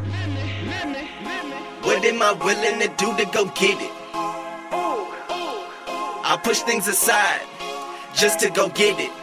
What am I willing to do to go get it? I push things aside just to go get it.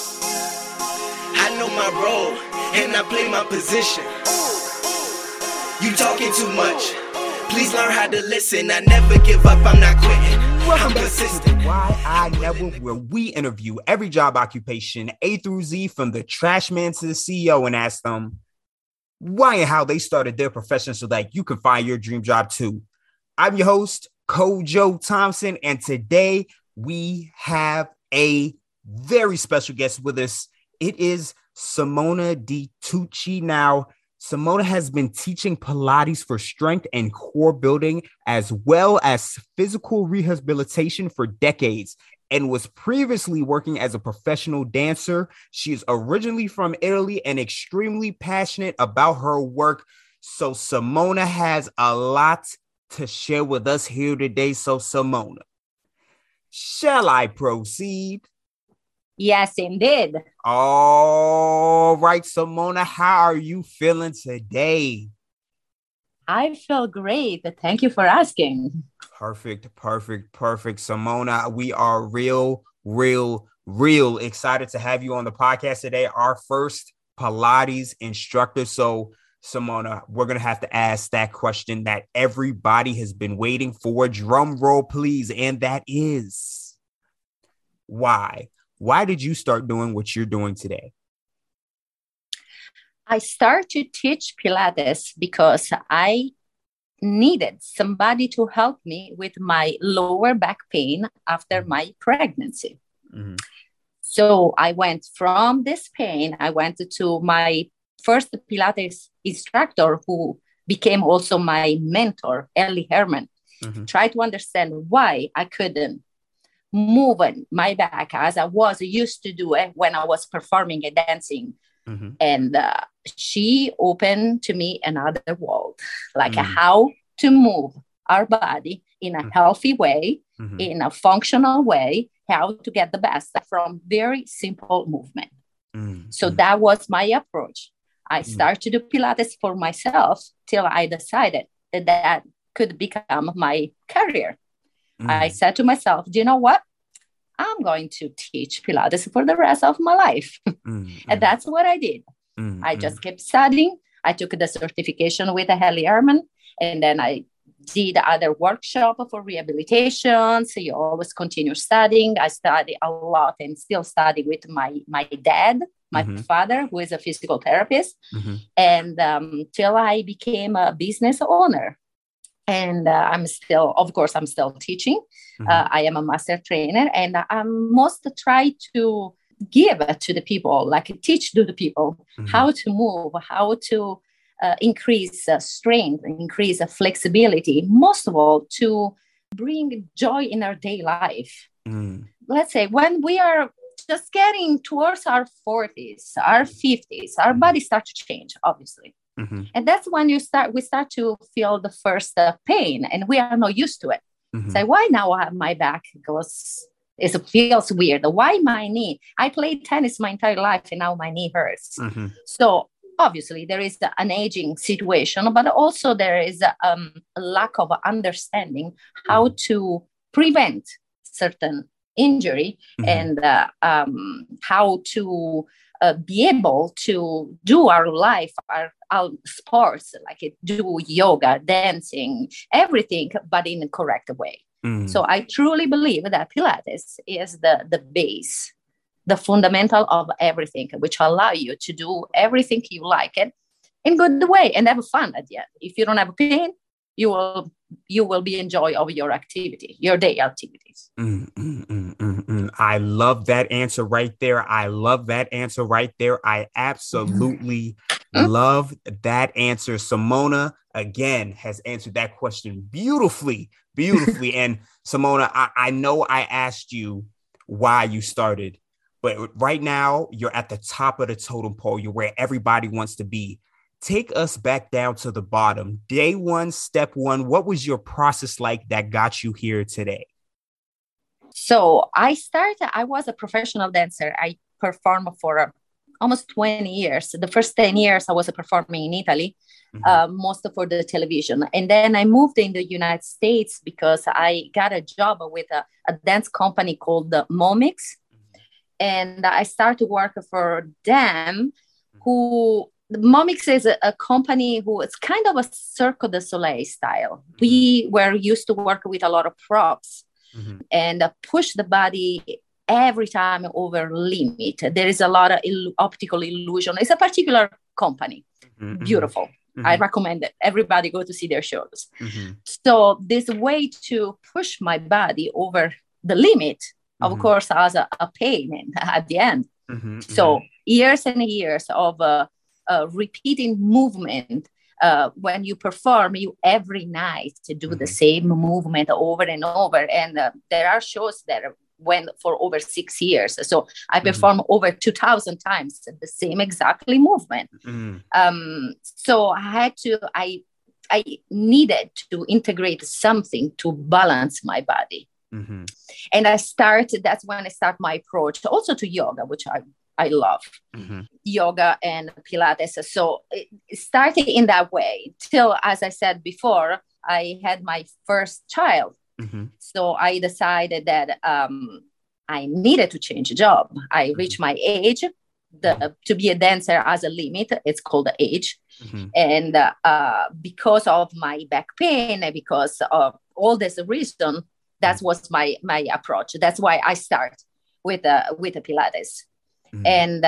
I know my role and I play my position. You talking too much. Please learn how to listen. I never give up. I'm not quitting. Welcome back to Why I Never, where we interview every job occupation A through Z, from the trash man to the CEO, and ask them why and how they started their profession so that you can find your dream job too. I'm your host, Kojo Thompson, and today we have a very special guest with us. It is Simona DiTucci. Now, Simona has been teaching Pilates for strength and core building, as well as physical rehabilitation for decades, and was previously working as a professional dancer. She is originally from Italy and extremely passionate about her work. So Simona has a lot to share with us here today. So Simona, shall I proceed? Yes, indeed. All right, Simona, how are you feeling today? I feel great. Thank you for asking. Perfect. Simona, we are real excited to have you on the podcast today. Our first Pilates instructor. So, Simona, we're going to have to ask that question that everybody has been waiting for. Drum roll, please. And that is, why? Why did you start doing what you're doing today? I started to teach Pilates because I needed somebody to help me with my lower back pain after my pregnancy. Mm-hmm. So I went from this pain, I went to my first Pilates instructor, who became also my mentor, Ellie Herman. Mm-hmm. Try to understand why I couldn't move my back as I was used to do it when I was performing and dancing. Mm-hmm. And she opened to me another world, like how to move our body in a healthy way, in a functional way, how to get the best from very simple movement. So that was my approach. I started to do Pilates for myself till I decided that that could become my career. I said to myself, do you know what? I'm going to teach Pilates for the rest of my life. And that's what I did. I just kept studying. I took the certification with Ellie Herman, and then I did other workshop for rehabilitation. So you always continue studying. I study a lot and still study with my dad, my father, who is a physical therapist. And till I became a business owner. And I'm still teaching. I am a master trainer, and I must try to give to the people, like teach to the people how to move, how to increase strength, increase flexibility, most of all, to bring joy in our day life. Let's say when we are just getting towards our 40s, our 50s, our body starts to change, obviously. And that's when we start to feel the first pain, and we are not used to it. Say, why now my back it feels weird? Why my knee? I played tennis my entire life, and now my knee hurts. So obviously there is an aging situation, but also there is a lack of understanding how to prevent certain injury and how to be able to do our life, our sports, like do yoga, dancing, everything, but in the correct way. So I truly believe that Pilates is the base, the fundamental of everything, which allow you to do everything you like it in good way and have fun at the end. If you don't have pain, you will be enjoy of your activity, your day activities. I love that answer right there. I absolutely love that answer. Simona, again, has answered that question beautifully. And Simona, I know I asked you why you started, but right now you're at the top of the totem pole. You're where everybody wants to be. Take us back down to the bottom. Day one, step one. What was your process like that got you here today? So I was a professional dancer. I performed for almost 20 years. The first 10 years I was performing in Italy, most for the television. And then I moved in the United States because I got a job with a dance company called Momix. And I started to work for them, Momix is a company who is kind of a Cirque du Soleil style. We were used to work with a lot of props and push the body every time over limit. There is a lot of optical illusion. It's a particular company. Beautiful. I recommend it. Everybody go to see their shows. So this way to push my body over the limit, of course, has a pain at the end. So years and years of repeating movement. When you perform, you every night to do the same movement over and over. And there are shows that went for over 6 years. So I perform over 2,000 times the same exactly movement. So I needed to integrate something to balance my body. And that's when I start my approach also to yoga, which I love yoga and Pilates. So it started in that way till, as I said before, I had my first child. So I decided that I needed to change a job. I reached my age. To be a dancer has a limit. It's called the age. And because of my back pain and because of all this reason, that was my approach. That's why I start with the Pilates. And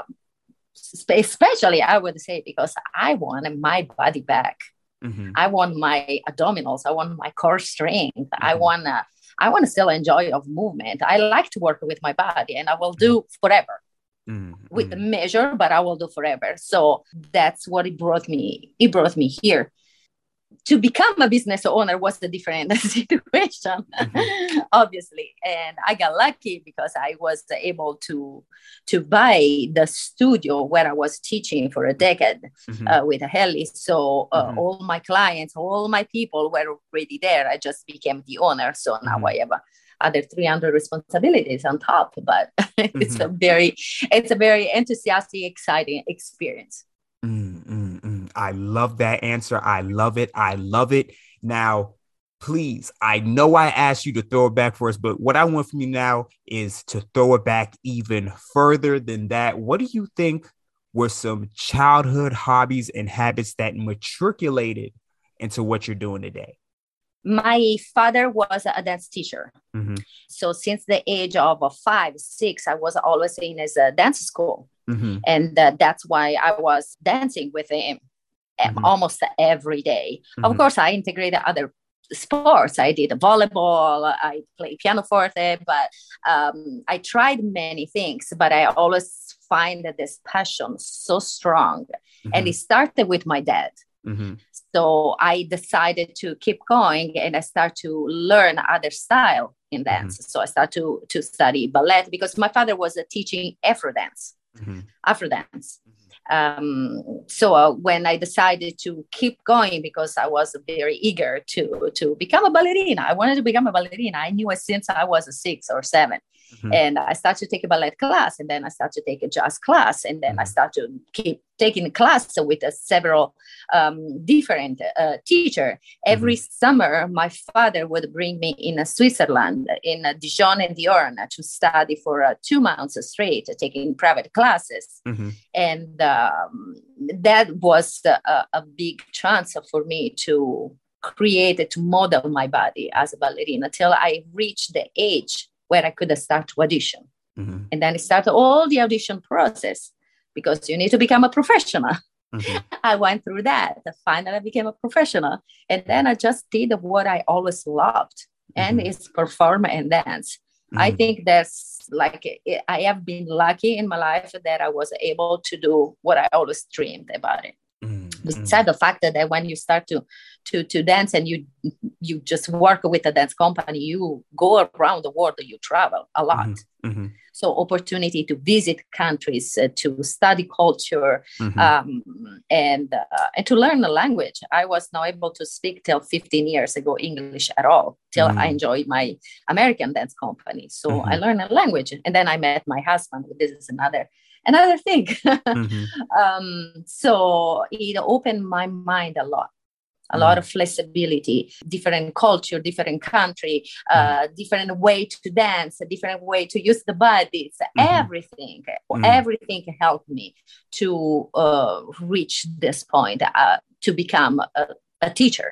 especially, I would say, because I wanted my body back. I want my abdominals. I want my core strength. I want to still enjoy of movement. I like to work with my body, and I will do forever with the measure, but I will do forever. So that's what it brought me. It brought me here. To become a business owner was a different situation, obviously. And I got lucky because I was able to buy the studio where I was teaching for a decade with Heli. So all my clients, all my people were already there. I just became the owner. So now I have other 300 responsibilities on top. But it's a very enthusiastic, exciting experience. I love that answer. I love it. I love it. Now, please, I know I asked you to throw it back for us, but what I want from you now is to throw it back even further than that. What do you think were some childhood hobbies and habits that matriculated into what you're doing today? My father was a dance teacher. So since the age of 5, 6, I was always in his dance school. And that's why I was dancing with him almost every day. Of course, I integrated other sports. I did volleyball, I played pianoforte, but I tried many things, but I always find that this passion so strong. And it started with my dad. So I decided to keep going, and I started to learn other style in dance. So I started to study ballet because my father was teaching Afro dance. So when I decided to keep going, because I was very eager to become a ballerina, I wanted to become a ballerina. I knew it since I was 6 or 7. And I started to take a ballet class, and then I started to take a jazz class, and then I started to keep taking class with several different teachers. Every summer, my father would bring me in Switzerland, in Dijon and Diorne, to study for 2 months straight, taking private classes. And that was a big chance for me to create, to model my body as a ballerina till I reached the age where I could start to audition. And then I started all the audition process, because you need to become a professional. I went through that. Finally, I became a professional. And then I just did what I always loved, and it's perform and dance. I think that's I have been lucky in my life that I was able to do what I always dreamed about it. Besides the fact that when you start to dance and you just work with a dance company, you go around the world, you travel a lot. So opportunity to visit countries, to study culture, and to learn the language. I was not able to speak till 15 years ago English at all, till I enjoyed my American dance company. So I learned a language, and then I met my husband. This is another another thing. Mm-hmm. So it opened my mind a lot of flexibility, different culture, different country, different way to dance, a different way to use the bodies, everything helped me to reach this point, to become a teacher.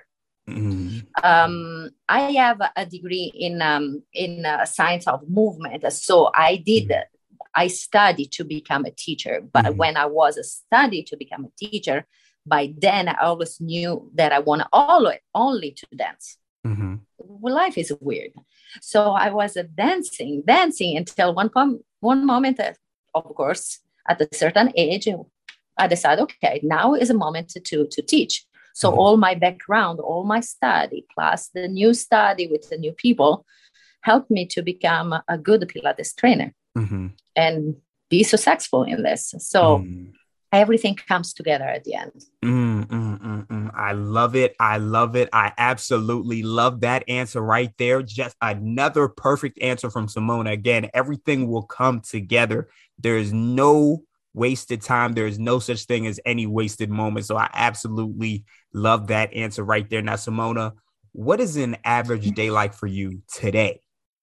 I have a degree in science of movement, so I studied to become a teacher. But when I was studying to become a teacher, by then I always knew that I want only to dance. Well, life is weird, so I was dancing until one moment, of course, at a certain age, I decided, okay, now is a moment to teach. So all my background, all my study, plus the new study with the new people, helped me to become a good Pilates trainer and be successful in this. So everything comes together at the end. I love it. I love it. I absolutely love that answer right there. Just another perfect answer from Simona. Again, everything will come together. There is no wasted time. There is no such thing as any wasted moment. So I absolutely love that answer right there. Now, Simona, what is an average day like for you today?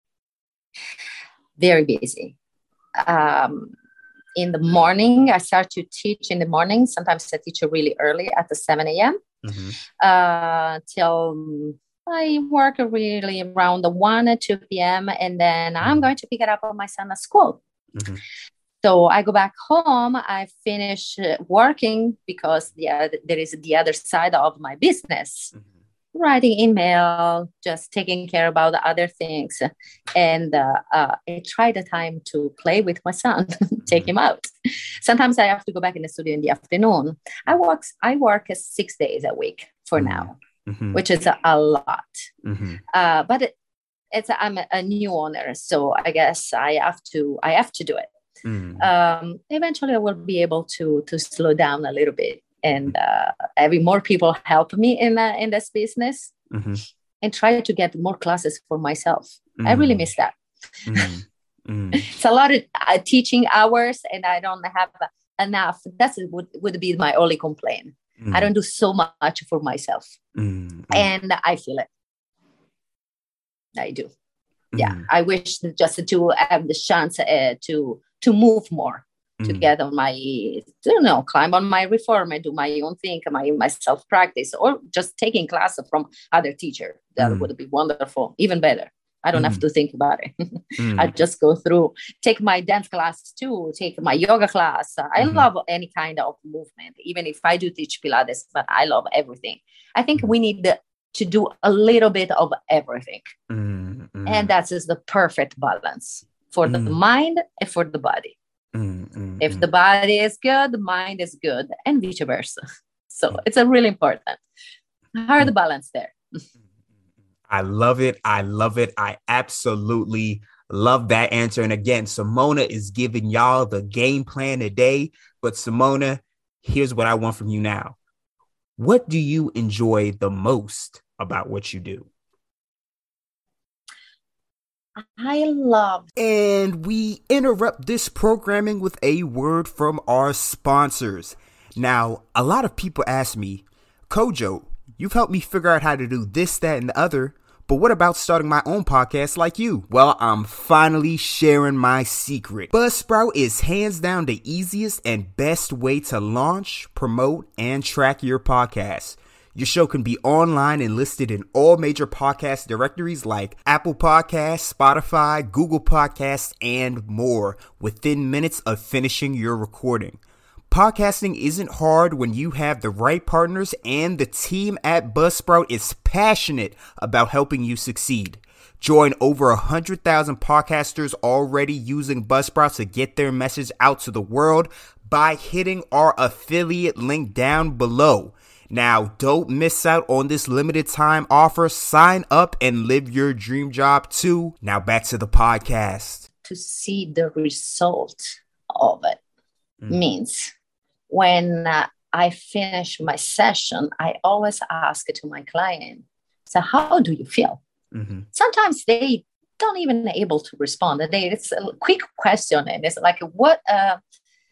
Very busy. In the morning, I start to teach in the morning. Sometimes I teach really early at the 7 a.m. Till I work really around the 1 or 2 p.m. And then I'm going to pick it up on my son at school. So I go back home, I finish working because there is the other side of my business, writing email, just taking care about the other things. And I try the time to play with my son, take him out. Sometimes I have to go back in the studio in the afternoon. I work 6 days a week for now, which is a lot. But I'm a new owner, so I guess I have to do it. Eventually I will be able to slow down a little bit and having more people help me in this business and try to get more classes for myself. I really miss that. It's a lot of teaching hours and I don't have enough. That would be my only complaint. I don't do so much for myself and I feel it. I do. Yeah, I wish just to have the chance to move more, to get on climb on my reform and do my own thing, my self-practice, or just taking classes from other teachers. That would be wonderful, even better. I don't have to think about it. I just go through, take my dance class too, take my yoga class. I love any kind of movement, even if I do teach Pilates, but I love everything. I think we need to do a little bit of everything. And that is the perfect balance for the mind and for the body. If the body is good, the mind is good, and vice versa. So it's a really important. How are the balance there? I love it. I love it. I absolutely love that answer. And again, Simona is giving y'all the game plan today. But Simona, here's what I want from you now. What do you enjoy the most about what you do? I love. And we interrupt this programming with a word from our sponsors. Now, a lot of people ask me, Kojo, you've helped me figure out how to do this, that, and the other, but what about starting my own podcast like you? Well, I'm finally sharing my secret. Buzzsprout is hands down the easiest and best way to launch, promote, and track your podcast. Your show can be online and listed in all major podcast directories like Apple Podcasts, Spotify, Google Podcasts, and more within minutes of finishing your recording. Podcasting isn't hard when you have the right partners, and the team at Buzzsprout is passionate about helping you succeed. Join over 100,000 podcasters already using Buzzsprout to get their message out to the world by hitting our affiliate link down below. Now, don't miss out on this limited time offer. Sign up and live your dream job too. Now back to the podcast. To see the result of it means when I finish my session, I always ask to my client, so how do you feel? Sometimes they don't even able to respond. It's a quick question and it's like, what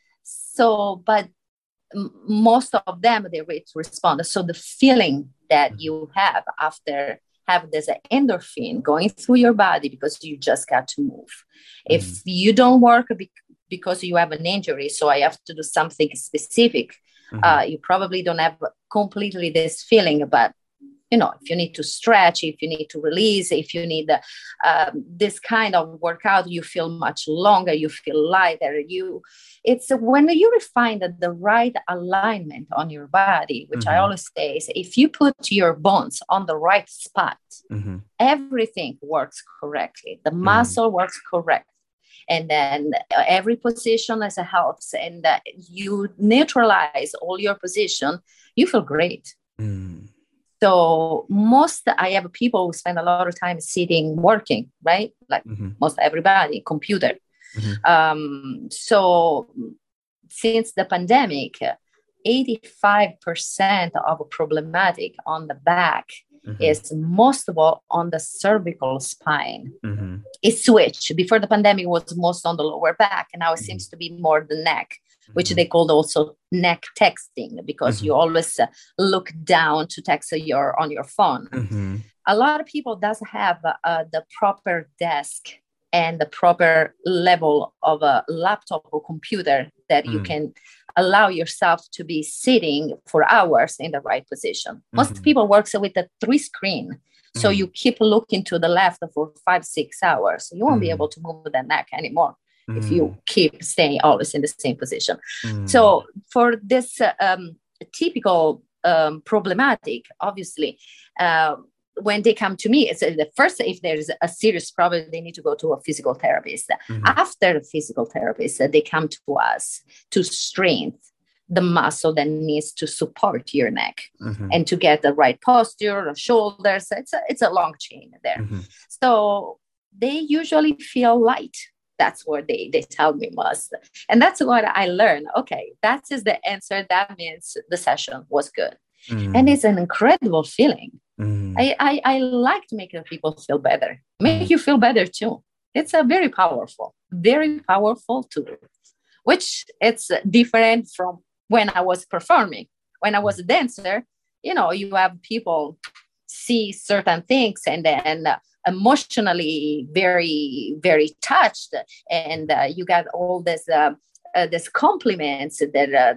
So, but most of them, they respond. So the feeling that you have after have this endorphin going through your body because you just got to move. If you don't work because you have an injury, so I have to do something specific, you probably don't have completely this feeling, but if you need to stretch, if you need to release, if you need this kind of workout, you feel much longer, you feel lighter. It's when you refine the right alignment on your body, which I always say is if you put your bones on the right spot, everything works correctly. The muscle works correct. And then every position as a helps, and you neutralize all your position, you feel great. So I have people who spend a lot of time sitting, working, right? Like most everybody, computer. So since the pandemic, 85% of problematic on the back is most of all on the cervical spine. It switched. Before the pandemic was most on the lower back, and now it seems to be more the neck, which they called also neck texting, because you always look down to text on your phone. A lot of people doesn't have the proper desk and the proper level of a laptop or computer that you can allow yourself to be sitting for hours in the right position. Most people work with a 3-screen. So you keep looking to the left for 5-6 hours. You won't be able to move the neck anymore if you keep staying always in the same position. So for this typical problematic, obviously, when they come to me, it's the first, if there's a serious problem, they need to go to a physical therapist. After the physical therapist, they come to us to strengthen the muscle that needs to support your neck and to get the right posture, the shoulders. It's a long chain there. So they usually feel light. That's what they tell me most. And that's what I learned. Okay, that is the answer. That means the session was good. And it's an incredible feeling. I like to make people feel better, make you feel better too. It's a very powerful tool, which it's different from when I was performing. When I was a dancer, you have people see certain things and then emotionally very, very touched. And you got all this compliments that,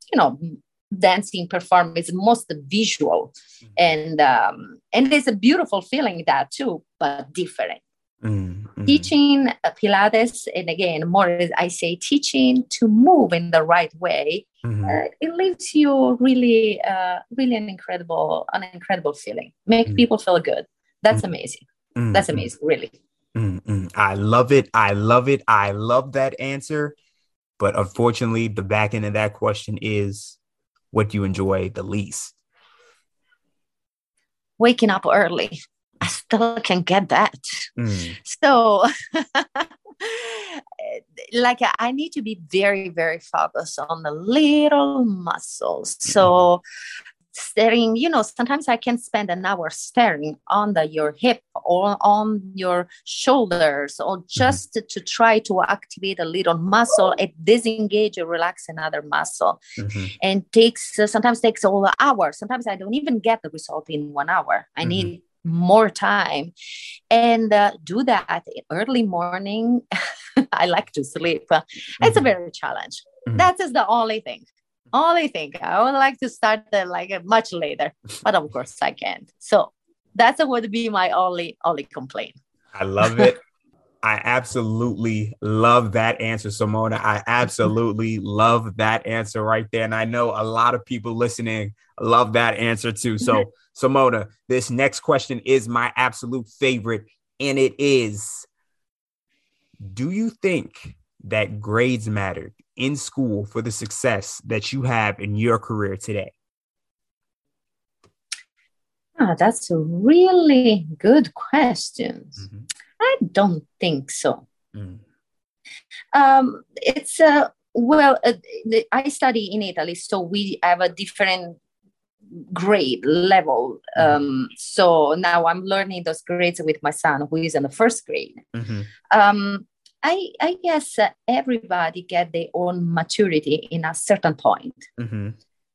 dancing performance is most visual. And it's a beautiful feeling that too, but different. Teaching Pilates, and again, more I say teaching to move in the right way, it leaves you really, really an incredible feeling. Make people feel good. That's amazing. That's amazing, really. I love it. I love it. I love that answer. But unfortunately, the back end of that question is, what do you enjoy the least? Waking up early. I still can get that. So I need to be very, very focused on the little muscles. So staring, sometimes I can spend an hour staring on your hip or on your shoulders, or just to try to activate a little muscle and disengage or relax another muscle. And sometimes takes all the hour. Sometimes I don't even get the result in 1 hour. I need more time, and do that early morning. I like to sleep. It's a very challenge. That is the only thing. I would like to start much later, but of course I can't. So that would be my only complaint. I love it. I absolutely love that answer, Simona. I absolutely love that answer right there. And I know a lot of people listening love that answer too. So Simona, this next question is my absolute favorite. And it is, do you think that grades mattered in school for the success that you have in your career today? That's a really good question. I don't think so. It's I study in Italy, so we have a different grade level. So now I'm learning those grades with my son, who is in the first grade. I guess everybody get their own maturity in a certain point. Mm-hmm.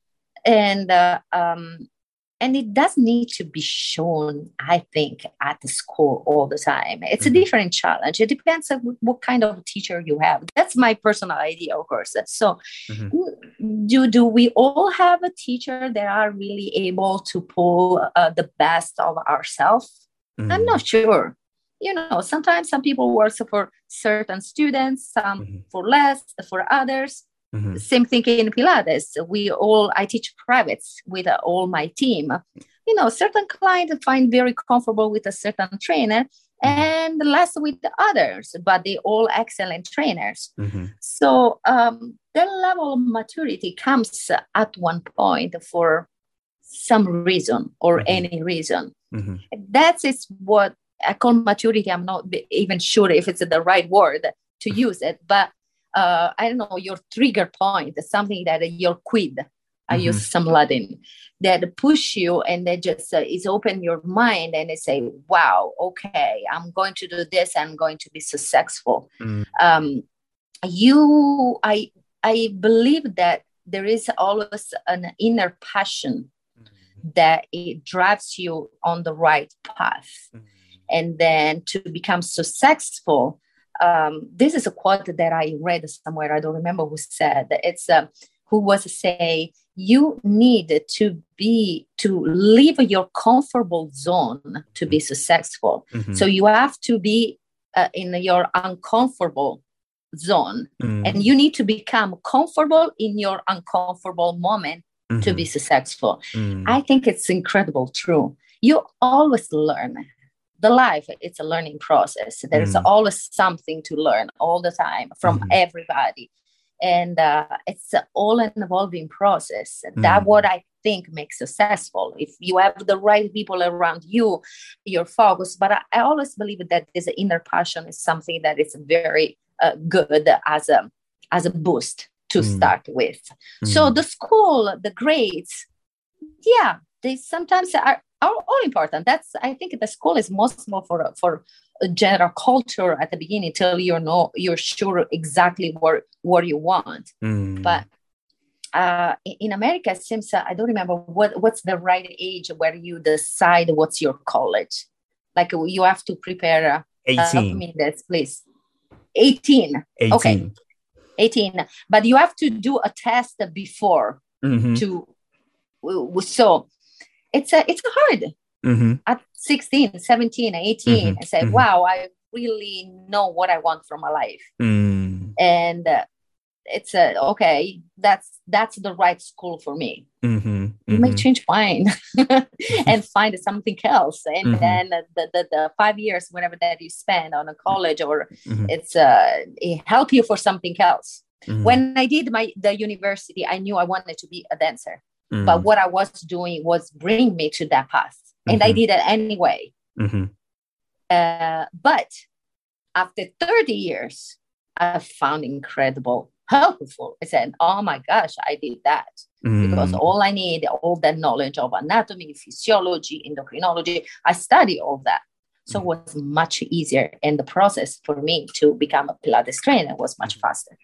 And it does need to be shown, I think, at the school all the time. It's a different challenge. It depends on what kind of teacher you have. That's my personal idea, of course. So do we all have a teacher that are really able to pull the best of ourselves? I'm not sure. Sometimes some people work for certain students, some for less, for others. Same thing in Pilates. I teach privates with all my team. Certain clients find very comfortable with a certain trainer and less with the others, but they all excellent trainers. So the level of maturity comes at one point for some reason or any reason. That is what I call maturity. I'm not even sure if it's the right word to use it, but I don't know, your trigger point, something that your quid, I use some Latin, that push you and that just is open your mind and they say, wow, okay, I'm going to do this. I'm going to be successful. I believe that there is always an inner passion that it drives you on the right path. And then to become successful, this is a quote that I read somewhere. I don't remember who said. It's who was say you need to leave your comfortable zone to be successful. So you have to be in your uncomfortable zone, and you need to become comfortable in your uncomfortable moment to be successful. I think it's incredible true. You always learn. The life, it's a learning process. There's always something to learn all the time from everybody. And it's all an evolving process. That's what I think makes successful. If you have the right people around you, you're focused. But I always believe that this inner passion is something that is very good as a boost to start with. So the school, the grades, they sometimes are all important. I think the school is most more for a general culture at the beginning till you're sure exactly what you want. But in America, it seems I don't remember what's the right age where you decide what's your college. Like you have to prepare. 18. Help me this, please. 18. Okay. 18. But you have to do a test before to. So it's hard at 16, 17, 18. I say, wow, I really know what I want from my life. And it's okay, that's the right school for me. You may change mine and find something else. And then the 5 years, whatever that you spend on a college or it help you for something else. When I did the university, I knew I wanted to be a dancer. But what I was doing was bring me to that path. And I did it anyway. But after 30 years, I found incredible, helpful. I said, oh my gosh, I did that. Because all I need, all that knowledge of anatomy, physiology, endocrinology, I studied all that. So it was much easier. And the process for me to become a Pilates trainer was much faster.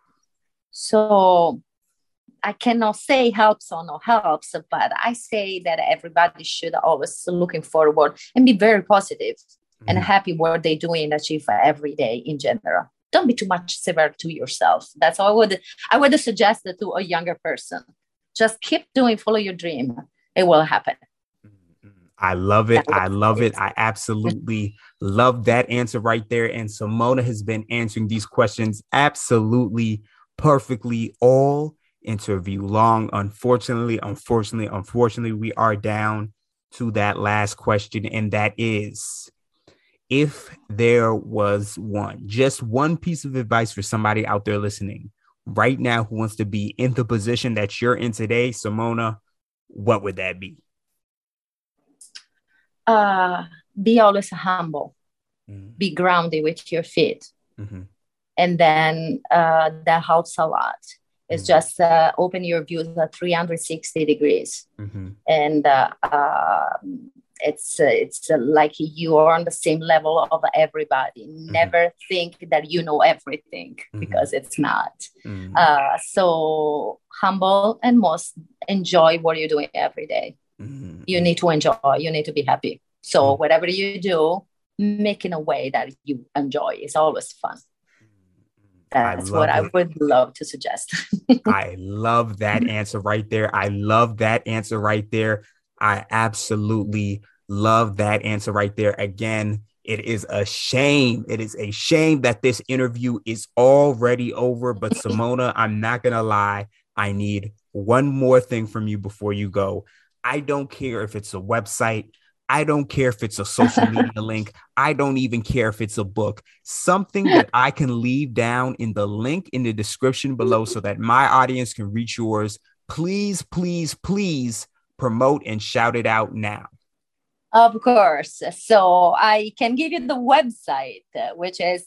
So I cannot say helps or no helps, but I say that everybody should always looking forward and be very positive and happy what they're doing and achieve every day in general. Don't be too much severe to yourself. That's all I would suggest to a younger person. Just keep doing, follow your dream. It will happen. I love it. I love it. I absolutely love that answer right there. And Simona has been answering these questions absolutely perfectly all interview long. Unfortunately, we are down to that last question. And that is, if there was just one piece of advice for somebody out there listening right now who wants to be in the position that you're in today, Simona, what would that be? Be always humble. Be grounded with your feet. And then that helps a lot. It's just open your views at 360 degrees. And it's like you are on the same level of everybody. Never think that you know everything, because it's not. So humble, and most enjoy what you're doing every day. You need to enjoy, you need to be happy. So whatever you do, make in a way that you enjoy. It's always fun. That's what I would love to suggest. I love that answer right there. I love that answer right there. I absolutely love that answer right there. Again, it is a shame. It is a shame that this interview is already over. But Simona, I'm not going to lie. I need one more thing from you before you go. I don't care if it's a website. I don't care if it's a social media link. I don't even care if it's a book. Something that I can leave down in the link in the description below so that my audience can reach yours. Please, please, please promote and shout it out now. Of course. So I can give you the website, which is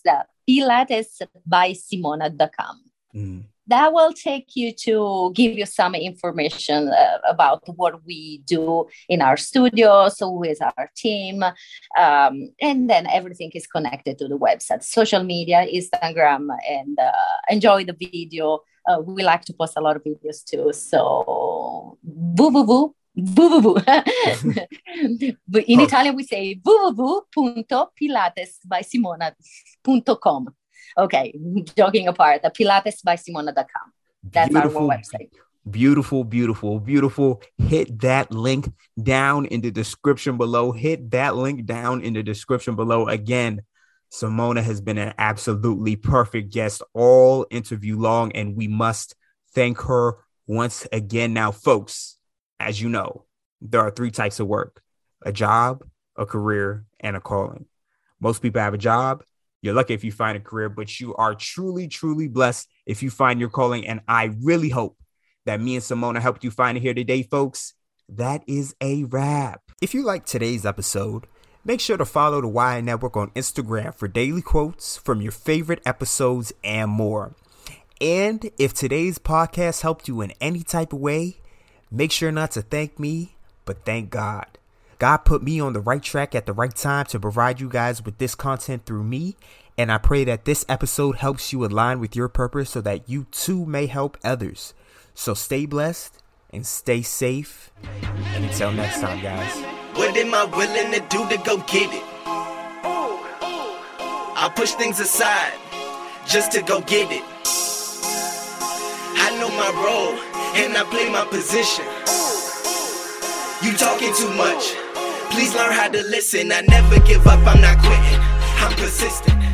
pilatesbysimona.com. That will take you to give you some information about what we do in our studio, so with our team. And then everything is connected to the website, social media, Instagram, and enjoy the video. We like to post a lot of videos too. So in Italian, we say www.pilatesbysimona.com. Okay, joking apart, pilatesbysimona.com. That's beautiful, our website. Beautiful, beautiful, beautiful. Hit that link down in the description below. Hit that link down in the description below. Again, Simona has been an absolutely perfect guest all interview long, and we must thank her once again. Now, folks, as you know, there are 3 types of work: a job, a career, and a calling. Most people have a job. You're lucky if you find a career, but you are truly, truly blessed if you find your calling. And I really hope that me and Simona helped you find it here today, folks. That is a wrap. If you like today's episode, make sure to follow the YI Network on Instagram for daily quotes from your favorite episodes and more. And if today's podcast helped you in any type of way, make sure not to thank me, but thank God. God put me on the right track at the right time to provide you guys with this content through me. And I pray that this episode helps you align with your purpose so that you too may help others. So stay blessed and stay safe. And until next time, guys. What am I willing to do to go get it? I push things aside just to go get it. I know my role and I play my position. You talking too much. Please learn how to listen. I never give up, I'm not quitting. I'm persistent.